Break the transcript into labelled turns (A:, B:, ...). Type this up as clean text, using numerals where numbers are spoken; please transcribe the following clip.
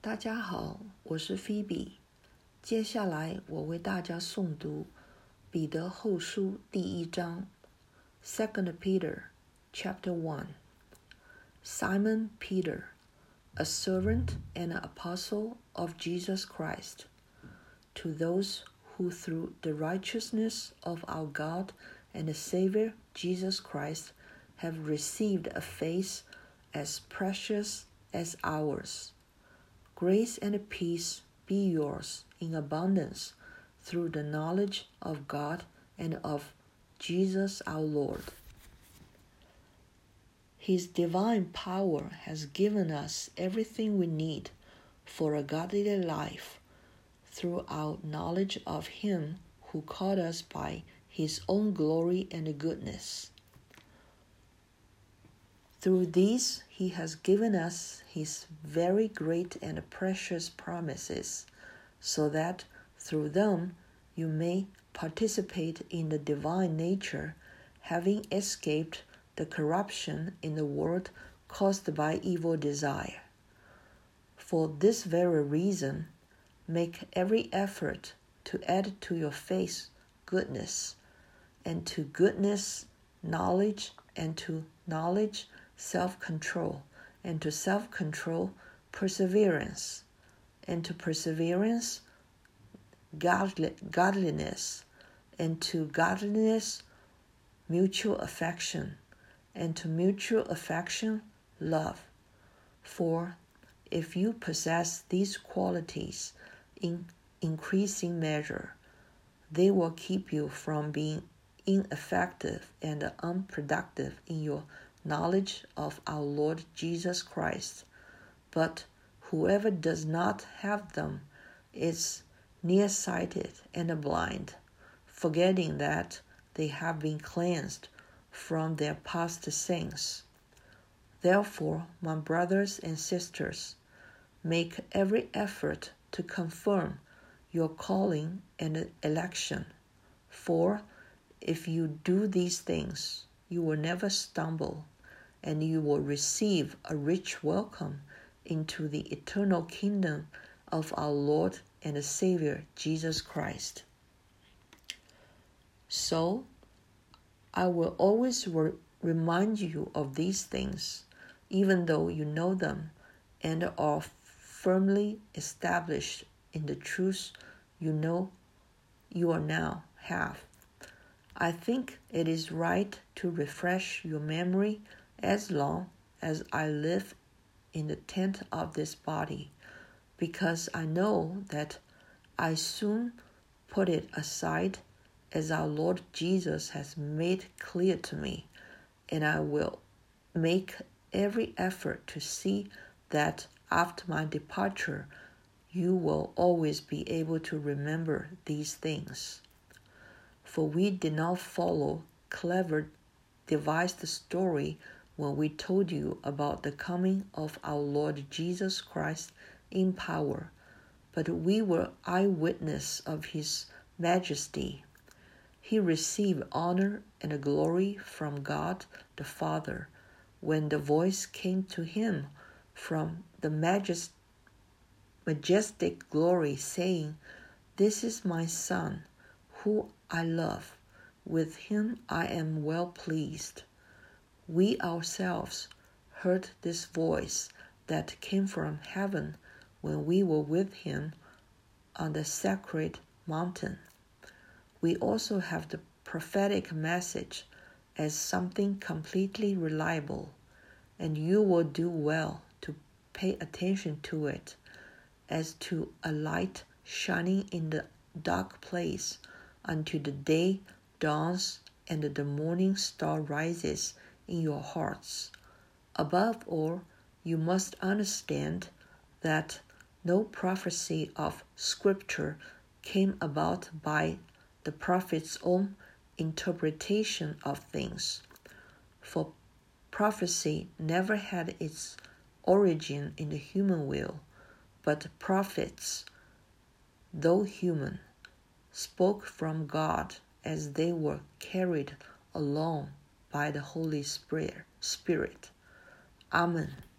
A: 大家好，我是菲比。接下来我为大家诵读彼得后书第1章 2 Peter Chapter 1. Simon Peter, a servant and an apostle of Jesus Christ, to those who through the righteousness of our God and the Savior Jesus Christ have received a faith as precious as ours. Grace and peace be yours in abundance through the knowledge of God and of Jesus our Lord. His divine power has given us everything we need for a godly life through our knowledge of Him who called us by His own glory and goodness. Through these He has given us His very great and precious promises, so that through them you may participate in the divine nature, having escaped the corruption in the world caused by evil desire. For this very reason, make every effort to add to your faith goodness, and to goodness knowledge, and to knowledge self-control, and to self-control perseverance, and to perseverance godliness, and to godliness mutual affection, and to mutual affection love. For if you possess these qualities in increasing measure, they will keep you from being ineffective and unproductive in your knowledge of our Lord Jesus Christ. But whoever does not have them is nearsighted and blind, forgetting that they have been cleansed from their past sins. Therefore, my brothers and sisters, make every effort to confirm your calling and election. For if you do these things, you will never stumble, and you will receive a rich welcome into the eternal kingdom of our Lord and Savior Jesus Christ. So, I will always remind you of these things, even though you know them and are firmly established in the truth you know you are now have. I think it is right to refresh your memory as long as I live in the tent of this body, because I know that I soon put it aside, as our Lord Jesus has made clear to me, and I will make every effort to see that after my departure you will always be able to remember these things. For we did not follow clever devised story when we told you about the coming of our Lord Jesus Christ in power, but we were eyewitness of His majesty. He received honor and glory from God the Father when the voice came to Him from the majestic glory, saying, "This is my Son, who I love. With Him I am well pleased." We ourselves heard this voice that came from heaven when we were with Him on the sacred mountain. We also have the prophetic message as something completely reliable, and you will do well to pay attention to it, as to a light shining in the dark place until the day dawns and the morning star rises in your hearts. Above all, you must understand that no prophecy of Scripture came about by the prophet's own interpretation of things. For prophecy never had its origin in the human will, but prophets, though human, spoke from God as they were carried along by the Holy Spirit. Amen.